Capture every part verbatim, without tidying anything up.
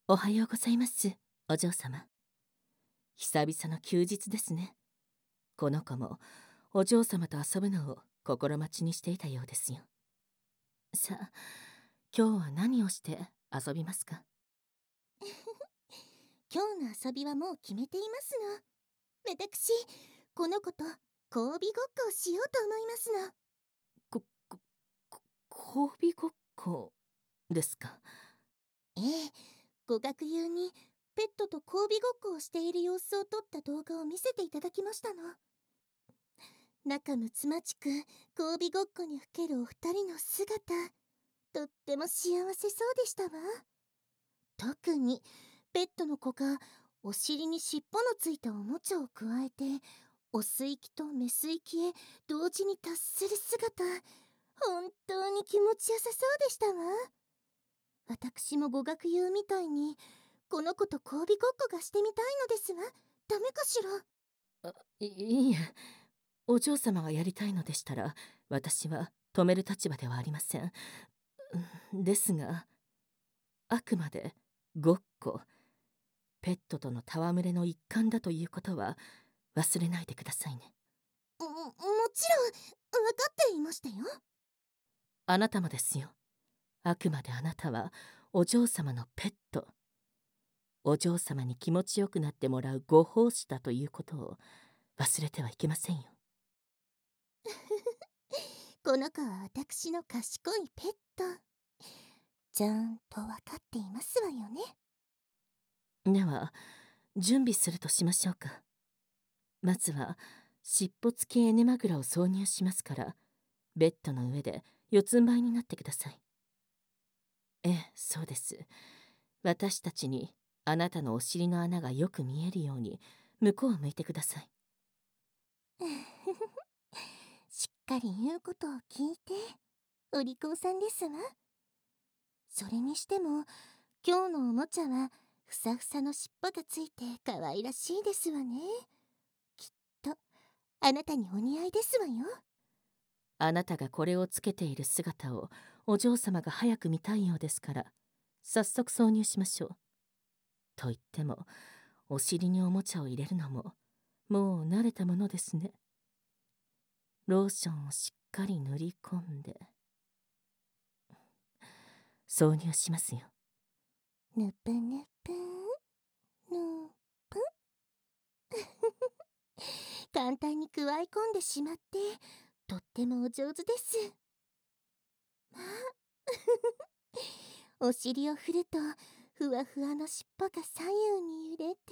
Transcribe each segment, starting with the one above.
おはようございます、お嬢様。久々の休日ですね。この子もお嬢様と遊ぶのを心待ちにしていたようですよ。さあ、今日は何をして遊びますか？ 今日の遊びはもう決めていますの。私、この子と交尾ごっこをしようと思いますの。 こ、こ、こ交尾ごっこですか？ ええ、ご学友にペットと交尾ごっこをしている様子を撮った動画を見せていただきましたの。仲睦まじく交尾ごっこにふけるお二人の姿、とっても幸せそうでしたわ。特にペットの子がお尻に尻尾のついたおもちゃをくわえてオス域とメス域へ同時に達する姿、本当に気持ちよさそうでしたわ。私もご学友みたいにこの子と交尾ごっこがしてみたいのですわ。ダメかしら？ あいいいえ、お嬢様がやりたいのでしたら私は止める立場ではありません。うんですが、あくまでごっこ、ペットとの戯れの一環だということは忘れないでくださいね。 も、もちろん分かっていましたよ。 あなたもですよ。あくまであなたはお嬢様のペット。お嬢様に気持ちよくなってもらうご奉仕だということを忘れてはいけませんよ。 この子は私の賢いペット。ちゃんと分かっていますわよね。 では、準備するとしましょうか。まずは、尻尾付きエネマグラを挿入しますから、ベッドの上で四つん這いになってください。ええ、そうです。私たちにあなたのお尻の穴がよく見えるように、向こうを向いてください。 しっかり言うことを聞いて、お利口さんですわ。それにしても今日のおもちゃはふさふさの尻尾がついて可愛らしいですわね。きっとあなたにお似合いですわよ。 あなたがこれをつけている姿をお嬢様が早く見たいようですから、早速挿入しましょう。と言っても、お尻におもちゃを入れるのも、もう慣れたものですね。ローションをしっかり塗り込んで、挿入しますよ。 ぬぷぬぷぬぷ簡単に加え込んでしまってとってもお上手です。まあお尻を振るとふわふわの尻尾が左右に揺れて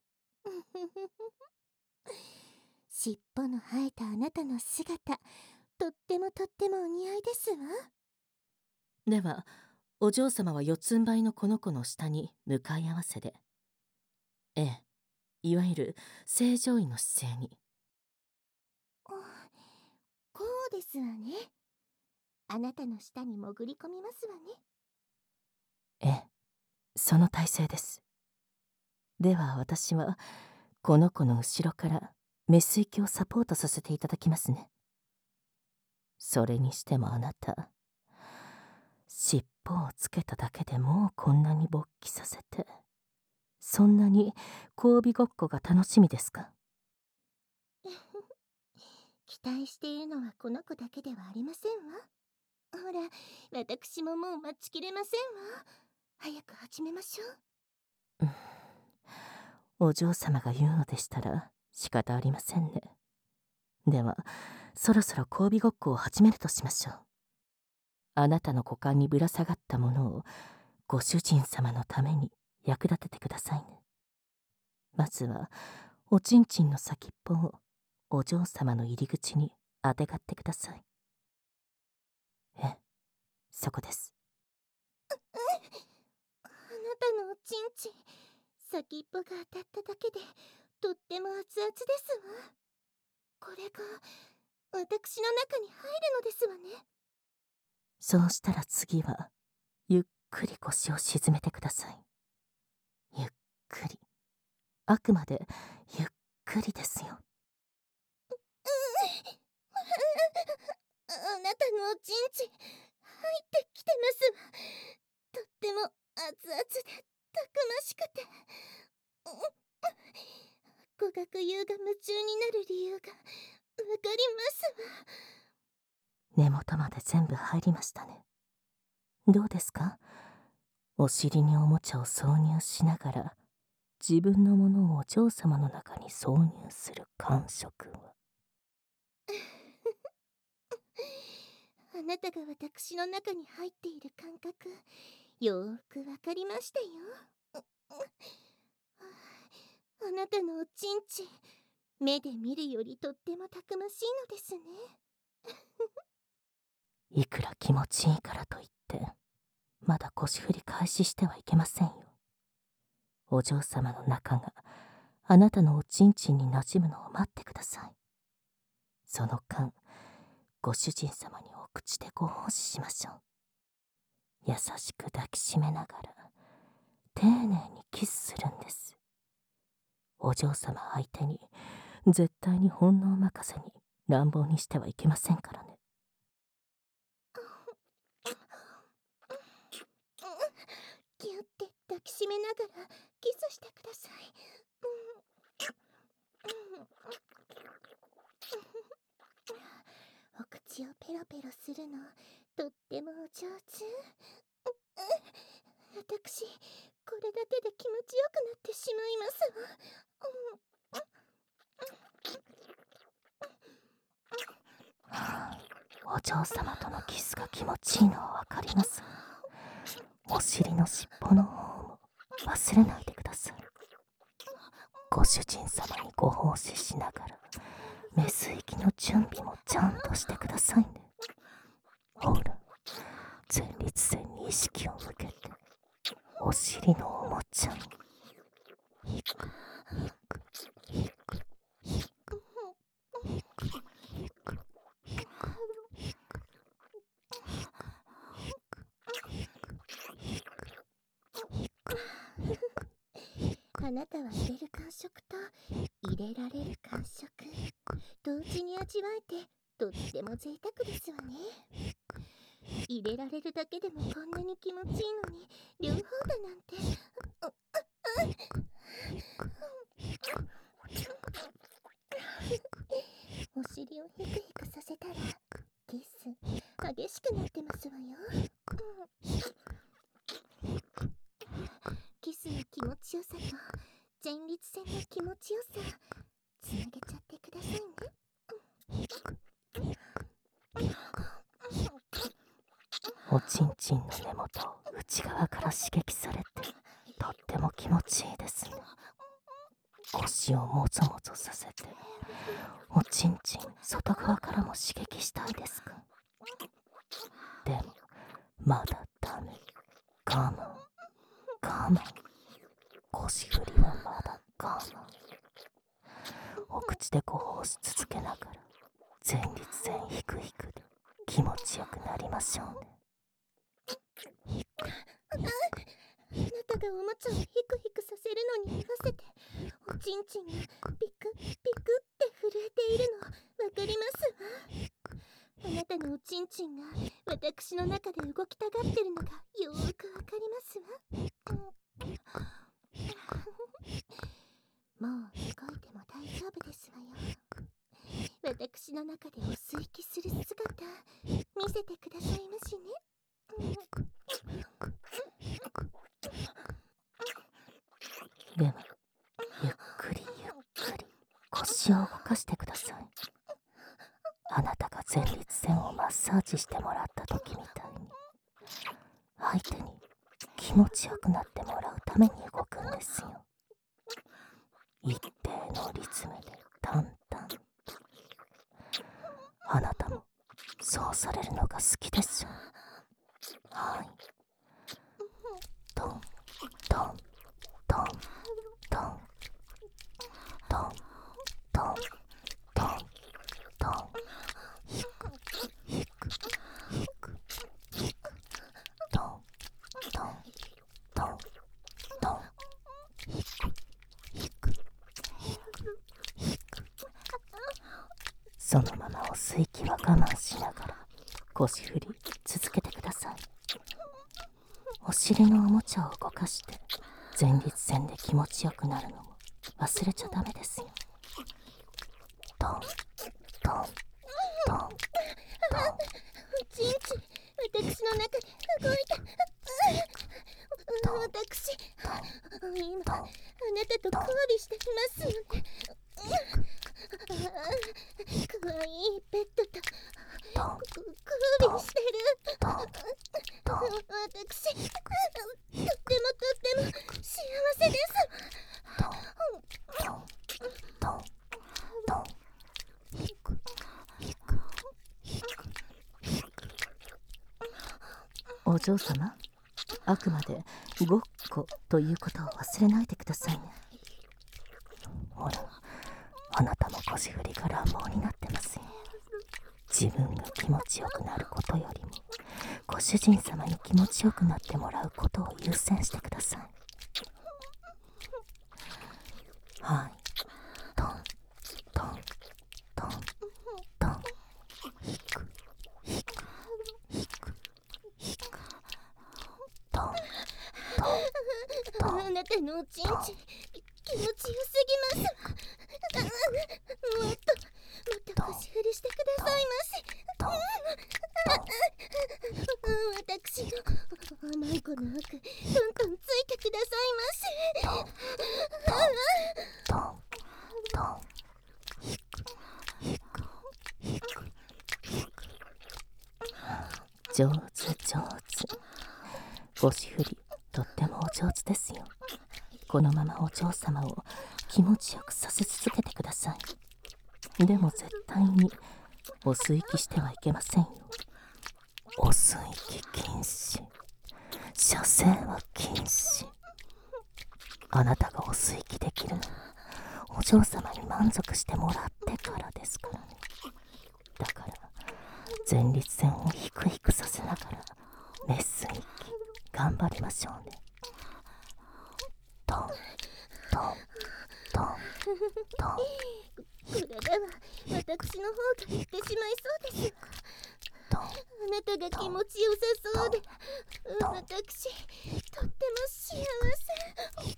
尻尾の生えたあなたの姿、とってもとってもお似合いですわ。 では、お嬢様は四つん這いのこの子の下に向かい合わせで。ええ、いわゆる正常位の姿勢に。 あ、こうですわね。あなたの下に潜り込みますわね。 ええ、その体勢です。では私は、この子の後ろからメス息をサポートさせていただきますね。それにしてもあなた、尻尾をつけただけでもうこんなに勃起させて、そんなに交尾ごっこが楽しみですか？ 期待しているのはこの子だけではありませんわ。ほら、私ももう待ちきれませんわ。早く始めましょう。 うん、お嬢様が言うのでしたら仕方ありませんね。では、そろそろ交尾ごっこを始めるとしましょう。あなたの股間にぶら下がったものをご主人様のために役立ててくださいね。まずは、おちんちんの先っぽをお嬢様の入り口にあてがってください。え、そこです。 あなたのおちんちん、先っぽが当たっただけでとっても熱々ですわ。これが私の中に入るのですわね。 そうしたら次は、ゆっくり腰を沈めてください。ゆっくり。あくまでゆっくりですよ。 あなたのおちんちん入ってきてますわ。とっても熱々でましくて、語学友が夢中になる理由がわかりますわ。 根元まで全部入りましたね。どうですか？お尻におもちゃを挿入しながら自分のものをお嬢様の中に挿入する感触は。 あなたが私の中に入っている感覚、よーくわかりましたよ。あなたのおちんちん、目で見るよりとってもたくましいのですね。 いくら気持ちいいからといってまだ腰振り開始してはいけませんよ。お嬢様の中があなたのおちんちんに馴染むのを待ってください。その間、ご主人様にお口でご奉仕しましょう。優しく抱きしめながら丁寧にキスするんです。お嬢様相手に絶対に本能任せに乱暴にしてはいけませんからね。 ギュって抱きしめながらキスしてください。お口をペロペロするのとってもお上手。私これだけで気持ちよくなってしまいますわ。お嬢様とのキスが気持ちいいのはわかります。お尻の尻尾の方も忘れないでください。ご主人様にご奉仕しながらメス息の準備もちゃんとしてくださいね。ほら、前立腺に意識を向けてお尻のおもちゃを引く引く引く引く引く引く引く引く引くあなたは入れる感触と入れられる感触、同時に味わえてとっても贅沢ですわね。入れられるだけでもこんなに気持ちいいのに両方だなんて。お尻をヒクヒクさせたらキス激しくなってますわよ。キスの気持ちよさと前立腺の気持ちよさつなげちゃってくださいね。 おちんちんの根元を内側から刺激されてとっても気持ちいいですね。腰をもぞもぞさせておちんちん外側からも刺激したいですか？でもまだダメ。我慢我慢。腰振りはまだ我慢。お口でご奉仕続けながら前立腺ヒクヒクで気持ちよくなりましょうね。ヒクあなたがおもちゃをヒクヒクさせるのに合わせておちんちんがピクピクって震えているのわかりますわ。あなたのおちんちんが私の中で動きたがってるのがよーくわかりますわ。もう動いても大丈夫ですわよ。私の中でお吸い気する姿見せてくださいましね。 ではゆっくりゆっくり腰を動かしてください。あなたが前立腺をマッサージしてもらった時みたいに相手に気持ちよくなってもらうために動くんですよ。一定のリズムで淡々と。あなたもそうされるのが好きでしょ。はい。トントントントントントントントン。引く引く引く引くトントントントン。引く引く引く引く。そのままお吸い気は我慢しながら腰振り続けてください。お尻のおもちゃを動かして前立腺で気持ちよくなるのも忘れちゃダメですよ。トントントントン。 おちんちん、私の中で動いた。私、今、あなたと交尾していますよね。かわいいペットと交尾してる。私、とってもとっても幸せです。 お嬢様、あくまでごっこということを忘れないでくださいね。ほら、あなたも腰振りが乱暴になってますよ。自分が気持ちよくなることよりもご主人様に気持ちよくなってもらうことを優先してください。はい、トントントントン。引く引く引く引く。トントントン。 あなたのおちんちん、気持ちよすぎます。もっともっと腰振りしてくださいませ。私の甘い子の奥、トントンついてくださいませ。 トントン引く引く引く引く。上手上手。腰振りとってもお上手ですよ。このままお嬢様を気持ちよくさせ続けてください。でも絶対にお吸い気してはいけませんよ。お吸い気禁止。射精は禁止。あなたがお吸い気できるのはお嬢様に満足してもらってからですからね。だから前立腺をヒクヒクさせながらメス吸い気頑張りましょうね。トントントントン。 これでは私の方が言ってしまいそうです。 トン。 あなたが気持ちよさそうで、うん、私とっても幸せ。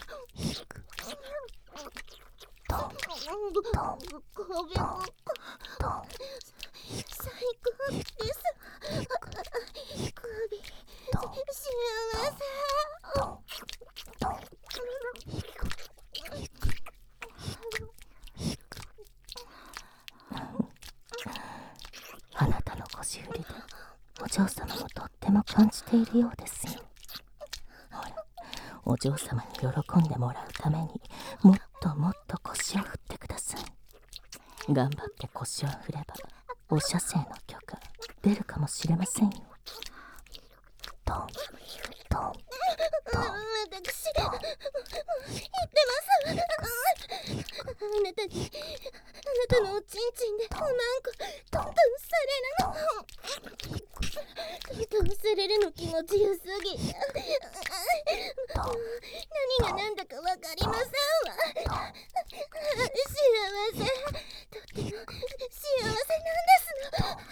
トントンごびょうトン。 最高です。ごび幸せ。 トントン。あなたの腰振りでお嬢様もとっても感じているようですよ。ほら、お嬢様に喜んでもらうためにもっともっと腰を振ってください。頑張って腰を振ればお射精の許可出るかもしれませんよ。トントントン。 私言ってます。あなたにあなたのおちんちんでおまんこトントンされるのトントンされるの気持ちよすぎて何が何だかわかりませんわ。幸せ、とっても幸せなんですの。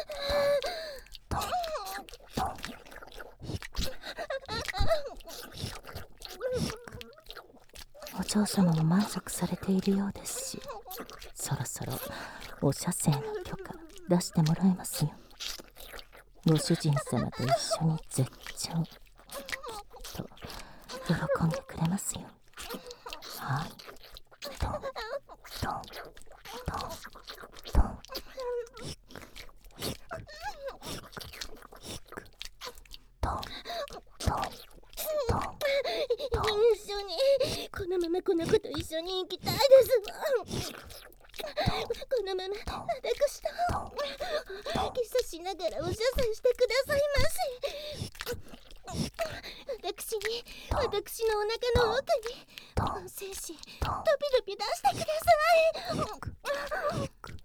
お嬢様も満足されているようですし、そろそろお射精の許可出してもらいますよ。ご主人様と一緒に絶頂きっと喜んでくれますよ。はい、トントントントン。引く引く引く引く。トントントン。 一緒にこのままこの子と一緒に行きたいですわ。このまま私とキスしながらお射精してくださいませ。私に私のお腹の奥に精子ドピドピ出してください。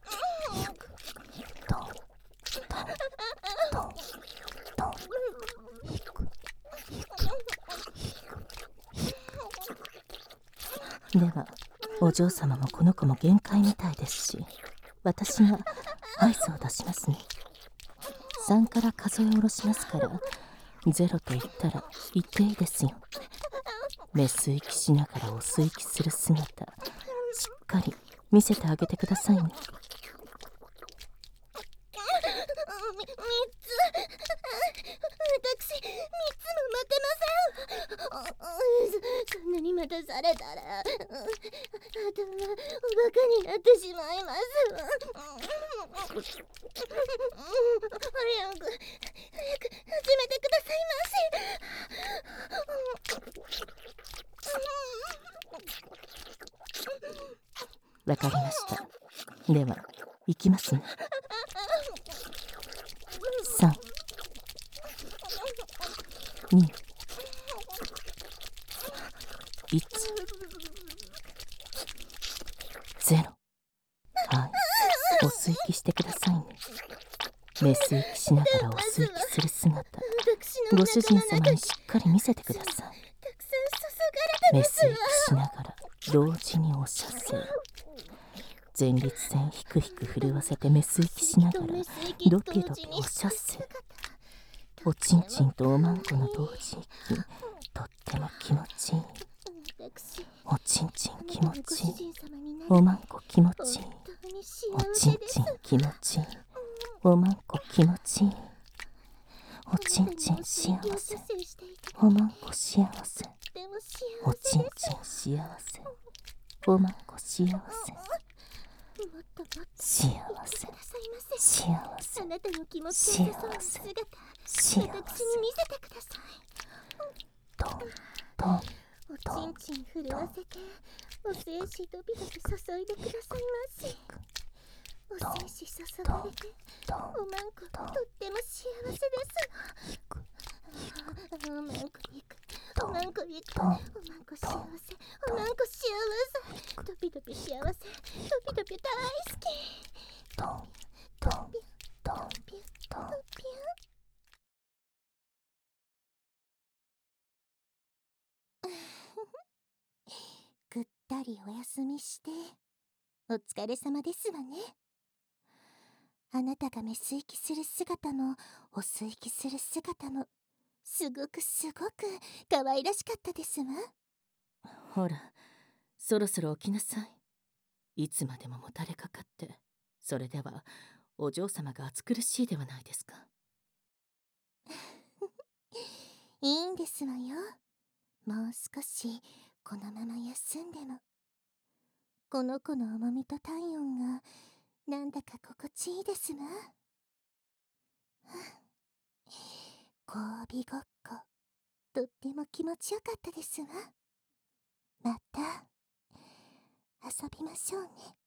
ではお嬢様もこの子も限界みたいですし、私が合図を出しますね。さんから数え下ろしますから、ゼロと言ったら言っていいですよ。 メス息しながらお吸息する姿、しっかり見せてあげてくださいね。 み、みっつ私、みっつも待てません。そ、そんなに待たされたら、頭、おバカになってしまいます。早く、早く始めてくださいませ。わかりました。では、行きますね。さん、に、いち、ゼロ。はい、お吸息してくださいね。メス息しながらお吸息する姿、ご主人様にしっかり見せてください。 たくさん注がれてメますス息しながら同時にお射精。前立腺ひくひく震わせてメス息しながらドキドキお射精。おちんちんとおまんこの同時息、とっても気持ちいい。おちんちん気持ちいい。おまんこ気持ちいい。おちんちん気持ちいい。おまんこ気持ちいい。おちんちん幸せ。おまんこ幸せ。おちんちん幸せ。おまんこ幸せ。幸せ。幸せ。 あなたの気持ち幸よさそうなせ。 姿、 幸私に見せてください。 トントンおちんちん震わせて、お精子ドビドビ注いでくださいまし。お精子注がれて、おまんことっても幸せです。おまんこいく、おまんこいく、おまんこ幸せ、おまんこ幸せ、ドビドビ幸せ、ドビドビ大好き。 トントントンピュトン。 ピュぐったりお休みして、お疲れ様ですわね。あなたがメス息する姿も、お吸息する姿も、すごくすごく可愛らしかったですわ。 ほら、そろそろ起きなさい。いつまでももたれかかって、それではお嬢様が暑苦しいではないですか。 いいんですわよ。もう少しこのまま休んでも。この子の重みと体温がなんだか心地いいですわ。交尾ごっこ、とっても気持ちよかったですわ。また遊びましょうね。